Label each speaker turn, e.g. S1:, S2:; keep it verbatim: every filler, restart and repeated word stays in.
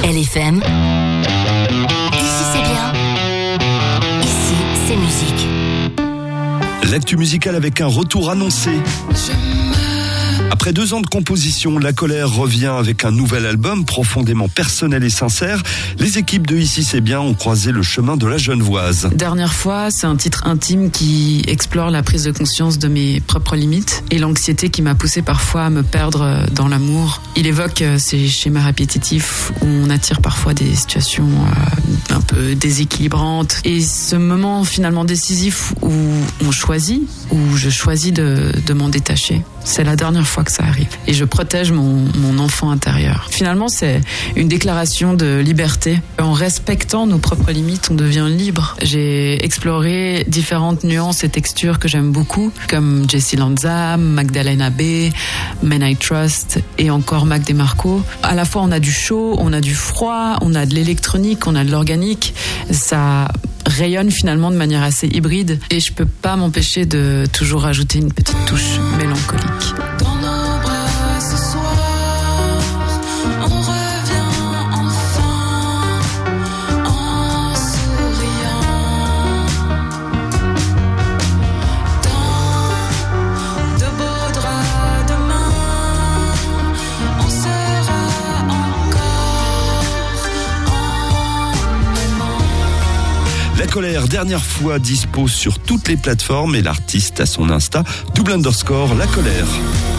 S1: L F M. Ici c'est bien. Ici c'est musique.
S2: L'actu musicale avec un retour annoncé. Après deux ans de composition, La Colère revient avec un nouvel album profondément personnel et sincère. Les équipes de Ici c'est bien ont croisé le chemin de la Genevoise.
S3: Dernière fois, c'est un titre intime qui explore la prise de conscience de mes propres limites et l'anxiété qui m'a poussée parfois à me perdre dans l'amour. Il évoque ces schémas répétitifs où on attire parfois des situations euh, un peu déséquilibrantes. Et ce moment finalement décisif où on choisit, où je choisis de, de m'en détacher. C'est la dernière fois que ça arrive. Et je protège mon, mon enfant intérieur. Finalement, c'est une déclaration de liberté. En respectant nos propres limites, on devient libre. J'ai exploré différentes nuances et textures que j'aime beaucoup, comme Jessie Lanza, Magdalena B, Men I Trust et encore Mac DeMarco. À la fois, on a du chaud, on a du froid, on a de l'électronique, on a de l'organique. Ça rayonne finalement de manière assez hybride et je peux pas m'empêcher de toujours ajouter une petite touche mélancolique.
S4: Dans nos bras ce soir, on revient enfin en souriant. Dans de beaux draps demain, on sera encore en aimant.
S2: La Colère, dernière fois dispo sur toutes les plateformes et l'artiste à son Insta, double underscore La Colère.